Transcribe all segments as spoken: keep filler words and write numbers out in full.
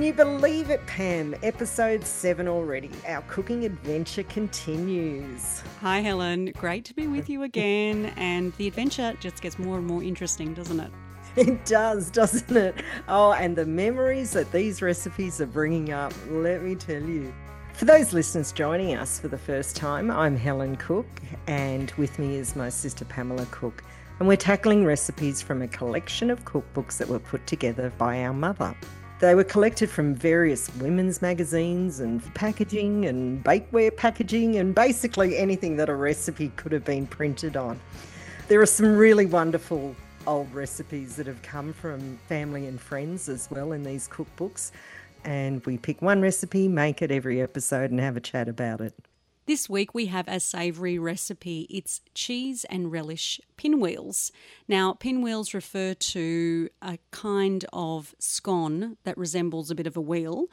you believe it, Pam? Episode seven already. Our cooking adventure continues. Hi, Helen. Great to be with you again. And the adventure just gets more and more interesting, doesn't it? It does, doesn't it? Oh, and the memories that these recipes are bringing up, let me tell you. For those listeners joining us for the first time, I'm Helen Cook, and with me is my sister Pamela Cook. And we're tackling recipes from a collection of cookbooks that were put together by our mother. They were collected from various women's magazines and packaging and bakeware packaging and basically anything that a recipe could have been printed on. There are some really wonderful old recipes that have come from family and friends as well in these cookbooks. And we pick one recipe, make it every episode and have a chat about it. This week we have a savoury recipe. It's cheese and relish pinwheels. Now, pinwheels refer to a kind of scone that resembles a bit of a wheel.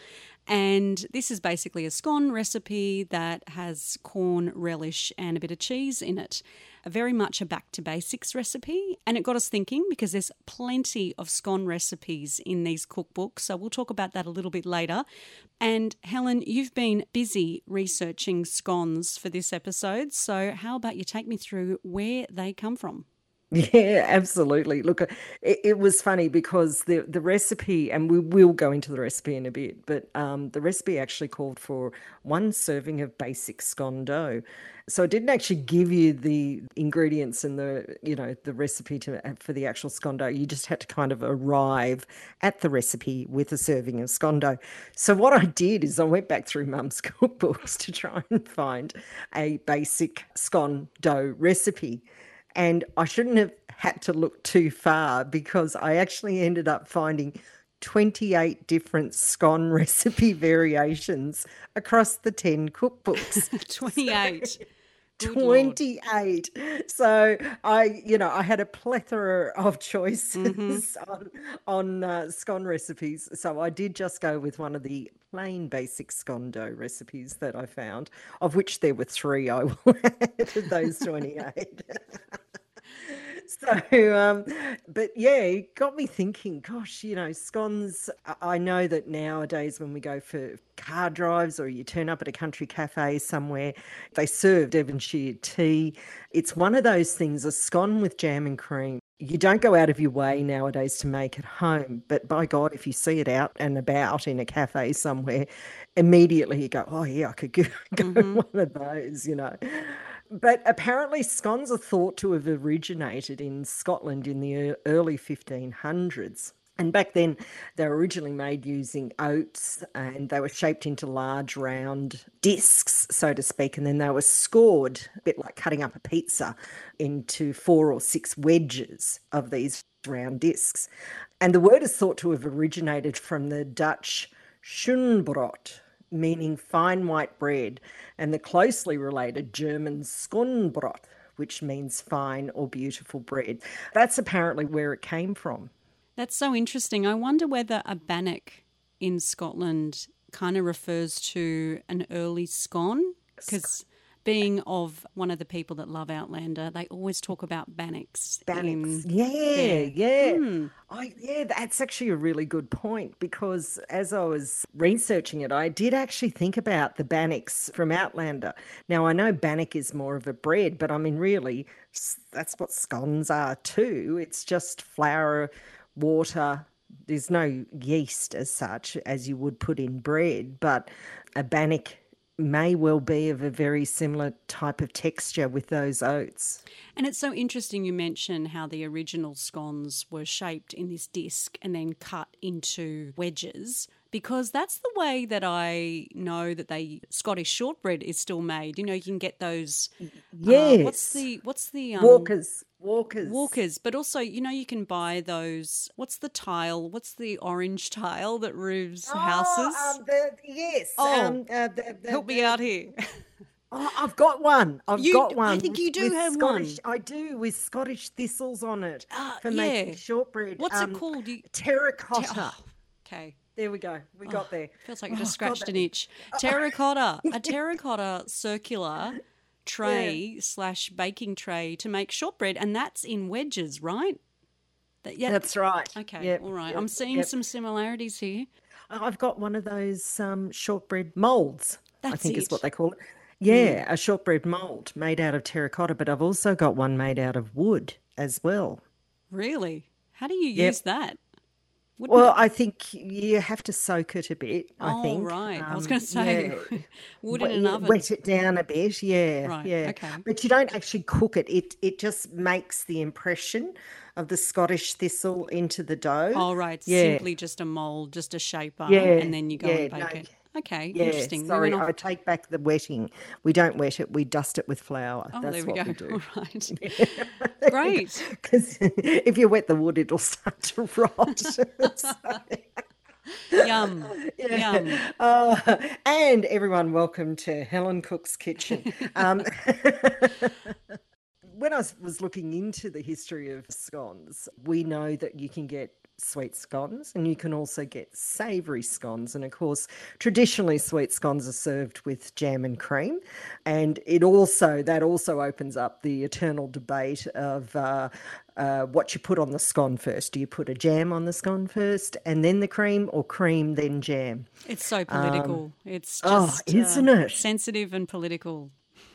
And this is basically a scone recipe that has corn, relish and a bit of cheese in it. A very much a back to basics recipe. And it got us thinking because there's plenty of scone recipes in these cookbooks. So we'll talk about that a little bit later. And Helen, you've been busy researching scones for this episode. So how about you take me through where they come from? Yeah, absolutely. Look, it, it was funny because the the recipe, and we will go into the recipe in a bit, but um, the recipe actually called for one serving of basic scone dough. So it didn't actually give you the ingredients and the, you know, the recipe to for the actual scone dough. You just had to kind of arrive at the recipe with a serving of scone dough. So what I did is I went back through Mum's cookbooks to try and find a basic scone dough recipe. And I shouldn't have had to look too far because I actually ended up finding twenty-eight different scone recipe variations across the ten cookbooks. twenty-eight. So, twenty-eight. So I, you know, I had a plethora of choices mm-hmm. on, on uh, scone recipes. So I did just go with one of the plain basic scone dough recipes that I found, of which there were three. I will add to those twenty-eight. So, um, but yeah, it got me thinking, gosh, you know, scones, I know that nowadays when we go for car drives or you turn up at a country cafe somewhere, they serve Devonshire tea. It's one of those things, a scone with jam and cream. You don't go out of your way nowadays to make it home, but by God, if you see it out and about in a cafe somewhere, immediately you go, oh yeah, I could go, go mm-hmm. one of those, you know. But apparently scones are thought to have originated in Scotland in the early fifteen hundreds. And back then, they were originally made using oats and they were shaped into large round discs, so to speak, and then they were scored, a bit like cutting up a pizza, into four or six wedges of these round discs. And the word is thought to have originated from the Dutch schoenbrood, meaning fine white bread, and the closely related German Schoenbrot, which means fine or beautiful bread. That's apparently where it came from. That's so interesting. I wonder whether a bannock in Scotland kind of refers to an early scone, because being of one of the people that love Outlander, they always talk about bannocks. Bannocks, yeah, there. yeah. Mm. I, yeah, that's actually a really good point because as I was researching it, I did actually think about the bannocks from Outlander. Now, I know bannock is more of a bread, but I mean, really, that's what scones are too. It's just flour, water. There's no yeast as such as you would put in bread, but a bannock may well be of a very similar type of texture with those oats. And it's so interesting you mention how the original scones were shaped in this disc and then cut into wedges, because that's the way that I know that they Scottish shortbread is still made. You know, you can get those. Yes. Uh, what's the what's the um, Walkers. Walkers. Walkers, but also, you know, you can buy those, what's the tile, what's the orange tile that roofs oh, houses? Um, the, yes. Oh, um, uh, the, the, help me the, out here. Oh, I've got one. I've you, got one. I think you do with have Scottish, one. I do, with Scottish thistles on it uh, for yeah. making shortbread. What's um, it called? You... Terracotta. Ter- oh, okay. There we go. We oh, got there. Feels like you just oh, scratched God, an itch. Terracotta. A terracotta circular tray yeah. slash baking tray to make shortbread, and that's in wedges, right? That, yeah. That's right. Okay, yep. all right. Yep. I'm seeing yep. some similarities here. I've got one of those um, shortbread molds, I That's think is what it. they call it. Mm. Yeah, a shortbread mold made out of terracotta, but I've also got one made out of wood as well. Really? How do you use Yep. that? Wouldn't Well, it? I think you have to soak it a bit, I Oh, think. right. I was Um, going to say yeah, wood in wet, an yeah, oven. wet it down a bit. Yeah, Right. yeah. Okay. But you don't actually cook it. It it just makes the impression of the Scottish thistle into the dough. All right. Yeah, Simply just a mold, just a shaper, yeah, and then you go yeah. and No, bake it. Okay. yeah. Interesting. We went Sorry, off. I take back the wetting. We don't wet it. We dust it with flour. Oh, there That's we go. what we do. All right. Because Great. if you wet the wood, it'll start to rot. So, Yum. Yum. yeah. Uh, and everyone, welcome to Helen Cook's Kitchen. Um, when I was, was looking into the history of scones, we know that you can get sweet scones and you can also get savoury scones. And of course, traditionally sweet scones are served with jam and cream. And it also, that also opens up the eternal debate of uh, uh, what you put on the scone first. Do you put a jam on the scone first and then the cream, or cream, then jam? It's so political. It's Oh, just uh, isn't it? sensitive and political.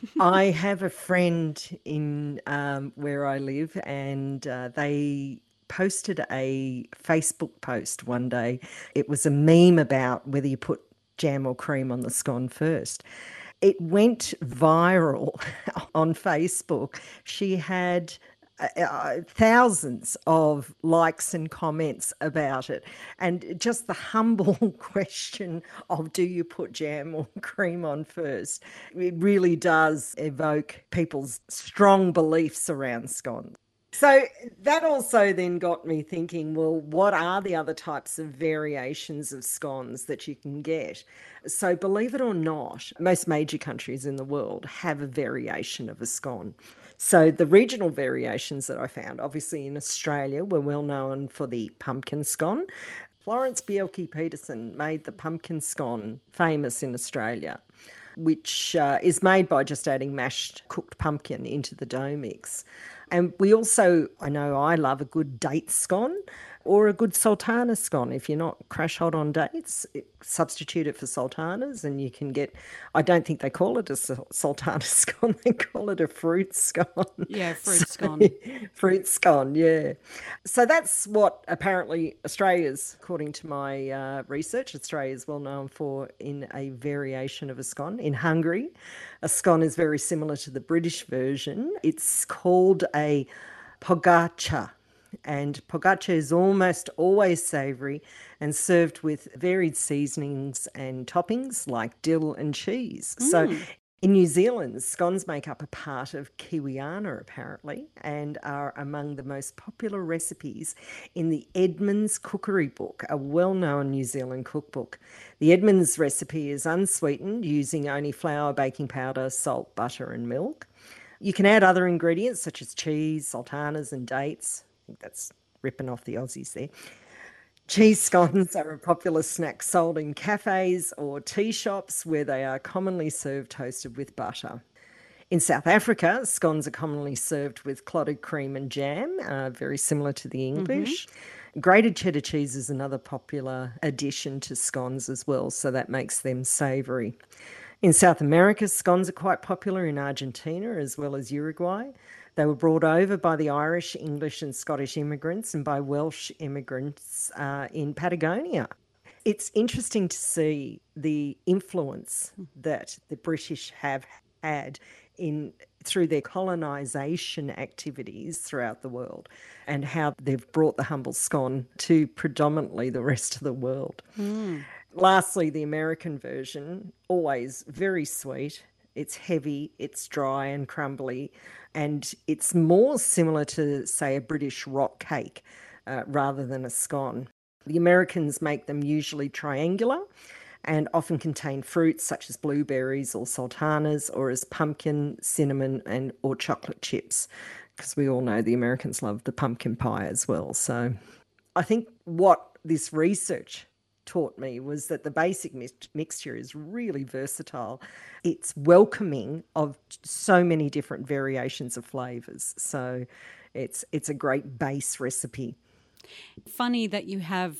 I have a friend in um, where I live, and uh, they posted a Facebook post one day. It was a meme about whether you put jam or cream on the scone first. It went viral on Facebook. She had uh, uh, thousands of likes and comments about it. And just the humble question of do you put jam or cream on first? It really does evoke people's strong beliefs around scones. So that also then got me thinking, well, what are the other types of variations of scones that you can get? So, believe it or not, most major countries in the world have a variation of a scone. So, the regional variations that I found, obviously in Australia, we're well known for the pumpkin scone. Florence Bjelke Peterson made the pumpkin scone famous in Australia, which uh, is made by just adding mashed cooked pumpkin into the dough mix. And we also, I know I love a good date scone or a good sultana scone. If you're not crash hot on dates, it, substitute it for sultanas and you can get, I don't think they call it a sultana scone, they call it a fruit scone. Yeah, So, fruit scone. fruit scone, yeah. So that's what apparently Australia's, according to my uh, research, Australia is well known for in a variation of a scone. In Hungary, a scone is very similar to the British version. It's called a pogacha. And pogacha is almost always savoury and served with varied seasonings and toppings like dill and cheese. So Mm. in New Zealand, scones make up a part of Kiwiana, apparently, and are among the most popular recipes in the Edmonds Cookery Book, a well-known New Zealand cookbook. The Edmonds recipe is unsweetened, using only flour, baking powder, salt, butter, and milk. You can add other ingredients such as cheese, sultanas, and dates. I think that's ripping off the Aussies there. Cheese scones are a popular snack sold in cafes or tea shops where they are commonly served toasted with butter. In South Africa, scones are commonly served with clotted cream and jam, uh, very similar to the Hmm. English. Grated cheddar cheese is another popular addition to scones as well, so that makes them savoury. In South America, scones are quite popular in Argentina as well as Uruguay. They were brought over by the Irish, English, and Scottish immigrants and by Welsh immigrants uh, in Patagonia. It's interesting to see the influence that the British have had in through their colonisation activities throughout the world and how they've brought the humble scone to predominantly the rest of the world. Mm. Lastly, the American version, always very sweet. It's heavy, it's dry and crumbly, and it's more similar to, say, a British rock cake uh, rather than a scone. The Americans make them usually triangular and often contain fruits such as blueberries or sultanas, or as pumpkin, cinnamon, and or chocolate chips, because we all know the Americans love the pumpkin pie as well. So I think what this research taught me was that the basic mix- mixture is really versatile. It's welcoming of so many different variations of flavors. So it's it's a great base recipe. Funny that you have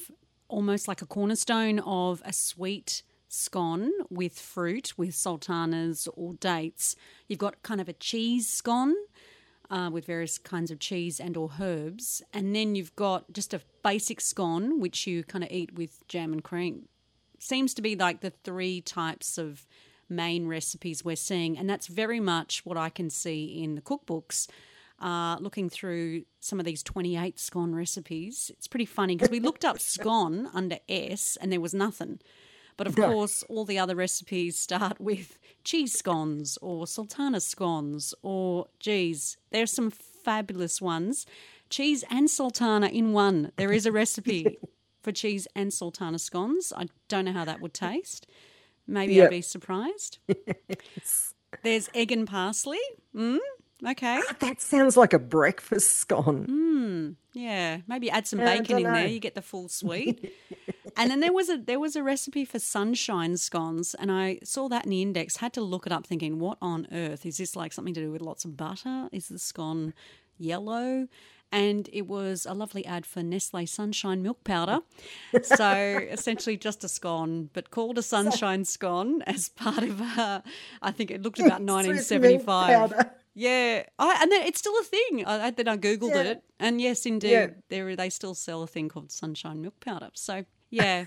almost like a cornerstone of a sweet scone with fruit, with sultanas or dates. You've got kind of a cheese scone uh, with various kinds of cheese and or herbs. And then you've got just a basic scone, which you kind of eat with jam and cream. Seems to be like the three types of main recipes we're seeing. And that's very much what I can see in the cookbooks. Uh, looking through some of these twenty-eight scone recipes, it's pretty funny because we looked up scone under S and there was nothing. But, of course, all the other recipes start with cheese scones or sultana scones or, geez, there's some fabulous ones. Cheese and sultana in one. There is a recipe for cheese and sultana scones. I don't know how that would taste. Maybe yep. I'd be surprised. Yes. There's egg and parsley. Mm, okay. Oh, that sounds like a breakfast scone. Mm, yeah, maybe add some yeah, bacon in there. You get the full sweet. And then there was a there was a recipe for sunshine scones, and I saw that in the index. Had to look it up, thinking, what on earth is this? Like something to do with lots of butter? Is the scone yellow? And it was a lovely ad for Nestle Sunshine Milk Powder. So essentially just a scone, but called a sunshine scone as part of, uh, I think it looked about nineteen seventy-five. Yeah, I, and then it's still a thing. I, then I Googled yeah. it, and yes, indeed, yeah. there they still sell a thing called sunshine milk powder. So, yeah.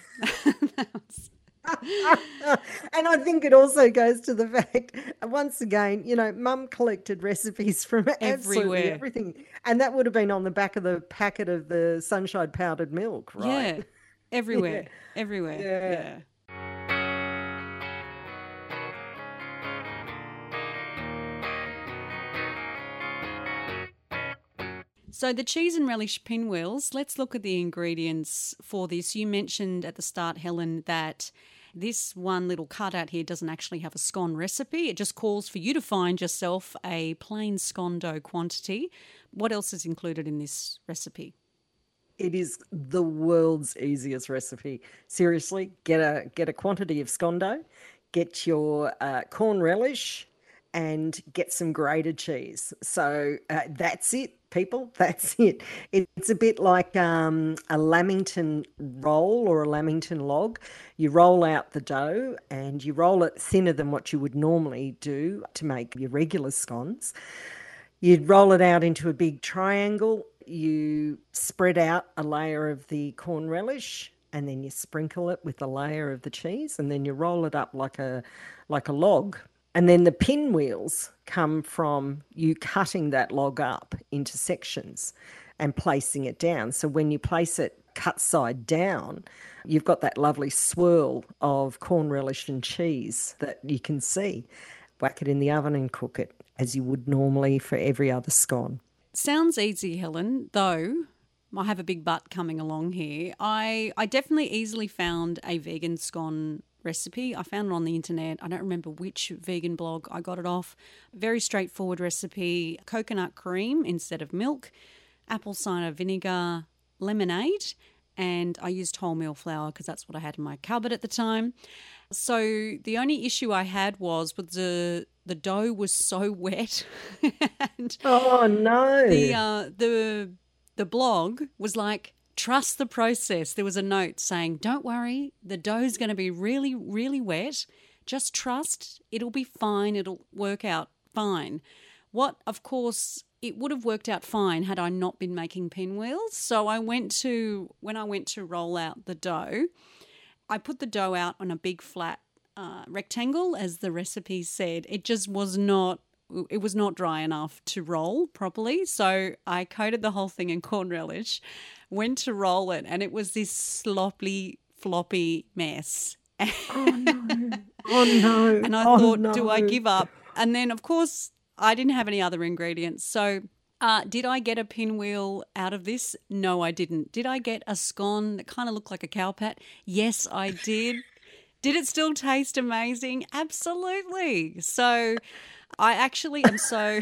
And I think it also goes to the fact, once again, you know, Mum collected recipes from absolutely everywhere. Everything. And that would have been on the back of the packet of the sunshine powdered milk, right? Yeah, everywhere, yeah. everywhere, yeah. yeah. So the cheese and relish pinwheels, let's look at the ingredients for this. You mentioned at the start, Helen, that this one little cutout here doesn't actually have a scone recipe. It just calls for you to find yourself a plain scone dough quantity. What else is included in this recipe? It is the world's easiest recipe. Seriously, get a get a quantity of scone dough, get your uh, corn relish, and get some grated cheese. So uh, that's it, people. That's it. It's a bit like um, a Lamington roll or a Lamington log. You roll out the dough and you roll it thinner than what you would normally do to make your regular scones. You'd roll it out into a big triangle. You spread out a layer of the corn relish, and then you sprinkle it with a layer of the cheese, and then you roll it up like a like a log. And then the pinwheels come from you cutting that log up into sections and placing it down. So when you place it cut side down, you've got that lovely swirl of corn relish and cheese that you can see. Whack it in the oven and cook it as you would normally for every other scone. Sounds easy, Helen, though I have a big but coming along here. I, I definitely easily found a vegan scone recipe. I found it on the internet. I don't remember which vegan blog I got it off. Very straightforward recipe. Coconut cream instead of milk, apple cider vinegar, lemonade, and I used wholemeal flour because that's what I had in my cupboard at the time. So the only issue I had was with the the dough was so wet. and oh no! The uh, the the blog was like, trust the process. There was a note saying, don't worry, the dough's going to be really, really wet. Just trust, it'll be fine, it'll work out fine. What, of course, it would have worked out fine had I not been making pinwheels. So I went to, when I went to roll out the dough, I put the dough out on a big flat uh, rectangle, as the recipe said. It just was not It was not dry enough to roll properly, so I coated the whole thing in corn relish, went to roll it, and it was this sloppy, floppy mess. Oh, no. Oh, no. And I oh, thought, no. do I give up? And then, of course, I didn't have any other ingredients. So uh, did I get a pinwheel out of this? No, I didn't. Did I get a scone that kind of looked like a cow pat? Yes, I did. Did it still taste amazing? Absolutely. So I actually am so,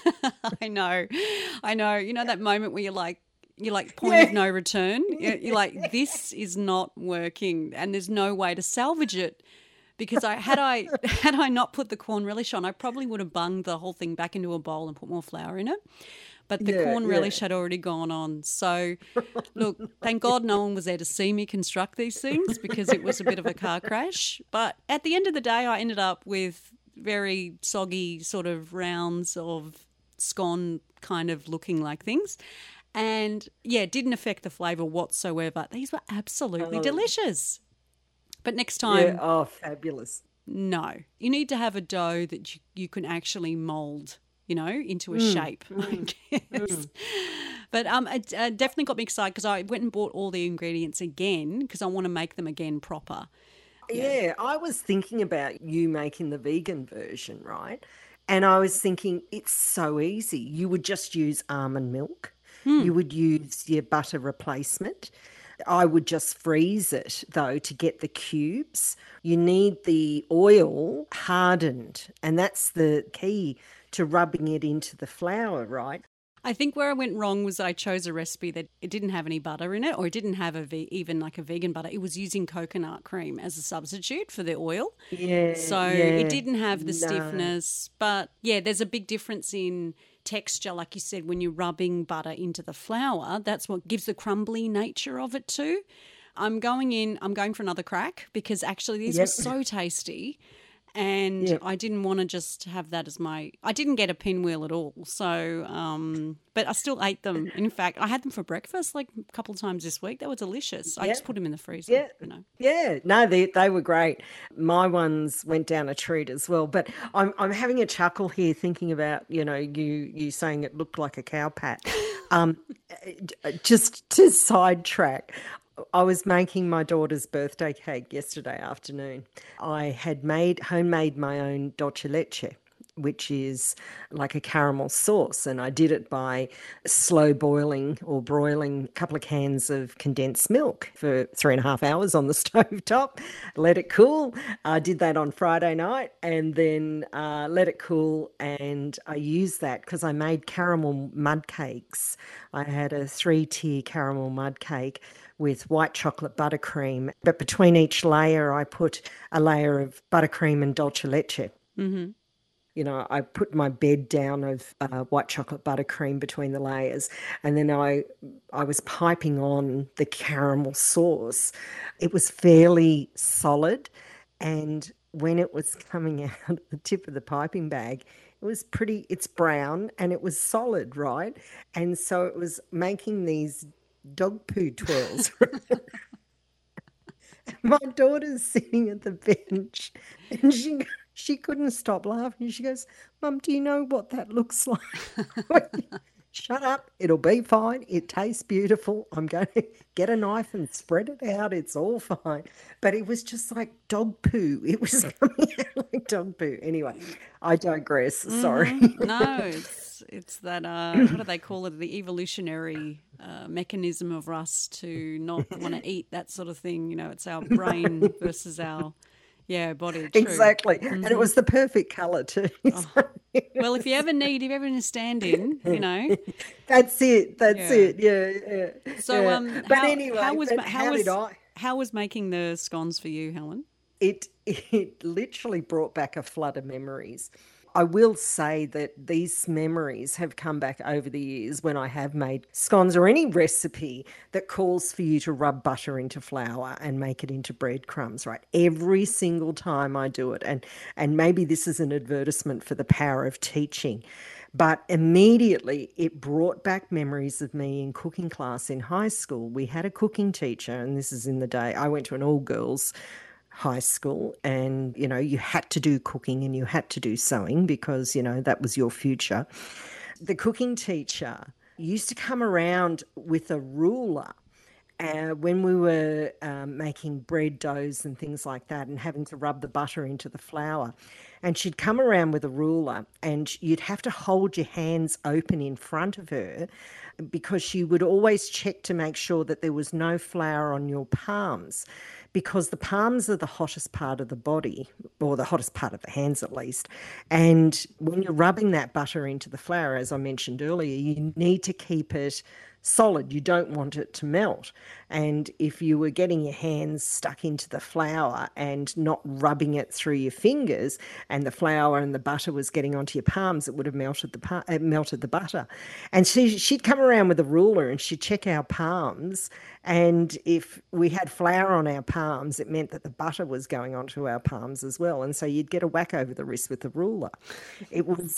I know, I know, you know that moment where you're like, you're like point yeah. of no return. You're, you're like, this is not working and there's no way to salvage it. Because I had I had I not put the corn relish on, I probably would have bunged the whole thing back into a bowl and put more flour in it. but the Yeah, corn yeah. relish had already gone on. So, look, thank God no one was there to see me construct these things because it was a bit of a car crash. But at the end of the day, I ended up with very soggy sort of rounds of scone kind of looking like things. And yeah, it didn't affect the flavour whatsoever. These were absolutely Oh, delicious. But next yeah. time, Oh, fabulous. no. You need to have a dough that you, you can actually mould, you know, into a Mm, shape, I mm, guess. mm. But um, it uh, definitely got me excited because I went and bought all the ingredients again because I want to make them again proper. Yeah. Yeah, I was thinking about you making the vegan version, right? And I was thinking it's so easy. You would just use almond milk. Hmm. You would use your butter replacement. I would just freeze it though to get the cubes. You need the oil hardened, and that's the key to rubbing it into the flour, right? I think where I went wrong was I chose a recipe that it didn't have any butter in it, or it didn't have a ve- even like a vegan butter. It was using coconut cream as a substitute for the oil. Yeah, So it yeah. didn't have the No. stiffness. But yeah, there's a big difference in texture. Like you said, when you're rubbing butter into the flour, that's what gives the crumbly nature of it too. I'm going in, I'm going for another crack because actually these were Yep. so tasty. And Yep. I didn't want to just have that as my. I didn't get a pinwheel at all. So, um, but I still ate them. In fact, I had them for breakfast like a couple of times this week. They were delicious. I just Yep. put them in the freezer, Yeah. you know. Yeah. No, they they were great. My ones went down a treat as well. But I'm I'm having a chuckle here thinking about, you know, you you saying it looked like a cow pat. Um, uh, just to sidetrack, I was making my daughter's birthday cake yesterday afternoon. I had made homemade my own dolce leche, which is like a caramel sauce. And I did it by slow boiling or broiling a couple of cans of condensed milk for three and a half hours on the stove top, let it cool. I did that on Friday night and then uh, let it cool. And I used that because I made caramel mud cakes. I had a three tier caramel mud cake with white chocolate buttercream. But between each layer, I put a layer of buttercream and dolce leche. Mm-hmm. You know, I put my bed down of uh, white chocolate buttercream between the layers, and then I I was piping on the caramel sauce. It was fairly solid, and when it was coming out of the tip of the piping bag, it was pretty. It's brown and it was solid, right? And so it was making these dog poo twirls. My daughter's sitting at the bench and she she couldn't stop laughing. She goes, Mum, do you know what that looks like? Shut up. It'll be fine. It tastes beautiful. I'm going to get a knife and spread it out. It's all fine. But it was just like dog poo. It was coming out like dog poo. Anyway, I digress. Sorry. Mm-hmm. No, it's it's that uh, what do they call it? The evolutionary uh, mechanism of us to not want to eat that sort of thing. You know, it's our brain versus our yeah body. True. Exactly. And it Mm-hmm. was the perfect color too. Oh. Well, if you ever need, if you ever need a stand-in, you know. That's it. That's Yeah. it. Yeah, yeah. So, yeah. um, But how anyway, how was but ma- how how did was I? how was making the scones for you, Helen? It it literally brought back a flood of memories. I will say that these memories have come back over the years when I have made scones or any recipe that calls for you to rub butter into flour and make it into breadcrumbs, right? Every single time I do it. And and maybe this is an advertisement for the power of teaching. But immediately it brought back memories of me in cooking class in high school. We had a cooking teacher, and this is in the day I went to an all girls high school, and you know you had to do cooking and you had to do sewing because you know that was your future. The cooking teacher used to come around with a ruler uh, when we were um, making bread doughs and things like that and having to rub the butter into the flour. And she'd come around with a ruler and you'd have to hold your hands open in front of her because she would always check to make sure that there was no flour on your palms, because the palms are the hottest part of the body, or the hottest part of the hands at least. And when you're rubbing that butter into the flour, as I mentioned earlier, you need to keep it solid. You don't want it to melt. And if you were getting your hands stuck into the flour and not rubbing it through your fingers and the flour and the butter was getting onto your palms, it would have melted the pa- uh, melted the butter. And she she'd come around with a ruler and she'd check our palms, and if we had flour on our palms, it meant that the butter was going onto our palms as well, and so you'd get a whack over the wrist with the ruler. It was,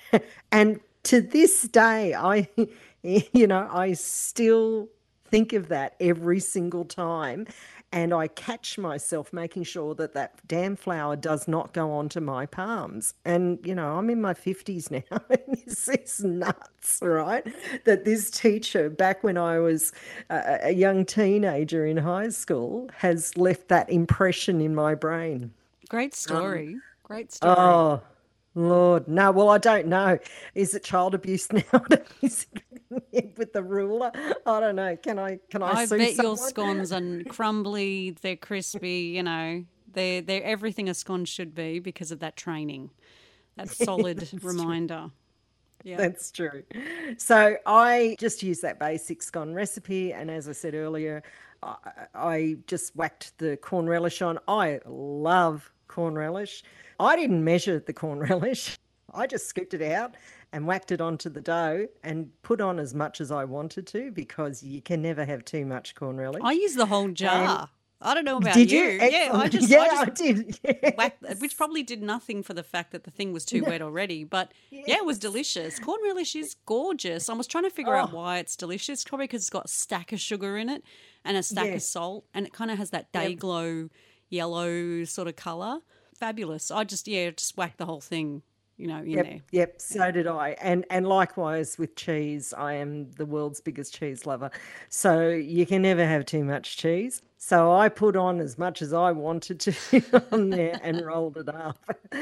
and to this day, I, you know, I still think of that every single time. And I catch myself making sure that that damn flour does not go onto my palms. And, you know, I'm in my fifties now. And this is nuts, right? That this teacher, back when I was a, a young teenager in high school, has left that impression in my brain. Great story. Um, Great story. Oh, Lord. No, well, I don't know. Is it child abuse nowadays? With the ruler, I don't know. Can I? Can I? I sue bet someone? your scones are crumbly. They're crispy. You know, they're they're everything a scone should be because of that training. That solid That's reminder. True. Yeah, that's true. So I just use that basic scone recipe, and as I said earlier, I, I just whacked the corn relish on. I love corn relish. I didn't measure the corn relish. I just scooped it out and whacked it onto the dough and put on as much as I wanted to, because you can never have too much corn relish. I use the whole jar. And I don't know about did you. you? Yeah, I just yeah, I, just I did. Yes. whacked, which probably did nothing for the fact that the thing was too wet already. But yes. yeah, it was delicious. Corn relish is gorgeous. I was trying to figure oh. out why it's delicious. Probably because it's got a stack of sugar in it and a stack yes. of salt, and it kind of has that day yep. glow yellow sort of colour. Fabulous. I just yeah, just whacked the whole thing. You know, in yep, there. Yep, so did I. And and likewise with cheese, I am the world's biggest cheese lover. So you can never have too much cheese. So I put on as much as I wanted to on there and rolled it up.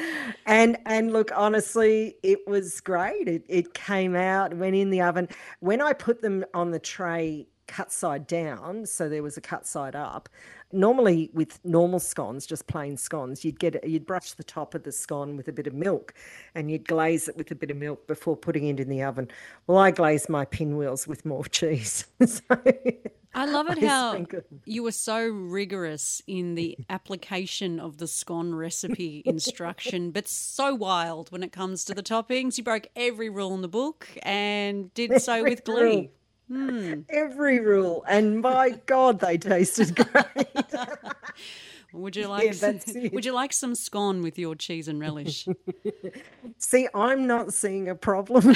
And and look, honestly, it was great. It it came out, went in the oven. When I put them on the tray cut side down, so there was a cut side up. Normally with normal scones, just plain scones, you'd get you'd brush the top of the scone with a bit of milk, and you'd glaze it with a bit of milk before putting it in the oven. Well, I glaze my pinwheels with more cheese. so I love it I how sprinkle. You were so rigorous in the application of the scone recipe instruction, but so wild when it comes to the toppings. You broke every rule in the book and did so Every with glee. rule. Hmm. Every rule, and my God, they tasted great. Would you like Yeah, that's it. Would you like some scone with your cheese and relish? See, I'm not seeing a problem.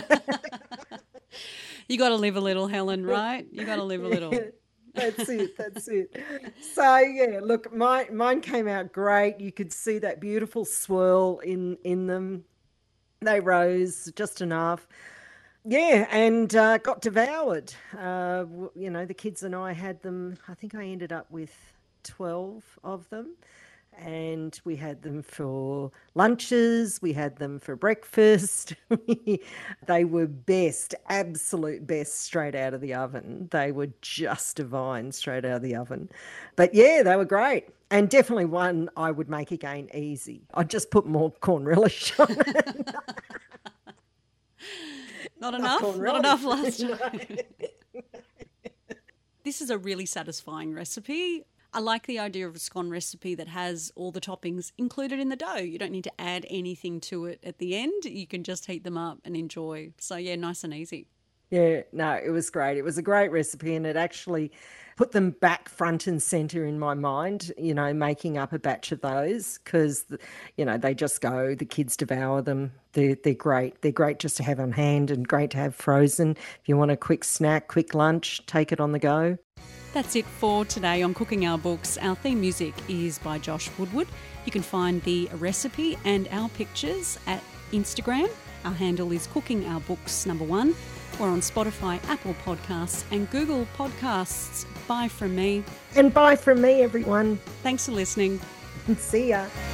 You got to live a little, Helen, right? You got to live a little. That's it. That's it. So yeah, look, my mine came out great. You could see that beautiful swirl in in them. They rose just enough. Yeah, and uh, got devoured. Uh, you know, the kids and I had them. I think I ended up with twelve of them. And we had them for lunches. We had them for breakfast. They were best, absolute best straight out of the oven. They were just divine straight out of the oven. But yeah, they were great. And definitely one I would make again easy. I'd just put more corn relish on it. Not enough? Not enough last time. This is a really satisfying recipe. I like the idea of a scone recipe that has all the toppings included in the dough. You don't need to add anything to it at the end. You can just heat them up and enjoy. So, yeah, nice and easy. Yeah, no, it was great. It was a great recipe, and it actually put them back front and center in my mind, you know, making up a batch of those because, you know, they just go, the kids devour them. They're, they're great. They're great just to have on hand and great to have frozen. If you want a quick snack, quick lunch, take it on the go. That's it for today on Cooking Our Books. Our theme music is by Josh Woodward. You can find the recipe and our pictures at Instagram. Our handle is Cooking Our Books number one. We're on Spotify, Apple Podcasts and Google Podcasts. Bye from me. And bye from me, everyone. Thanks for listening. See ya.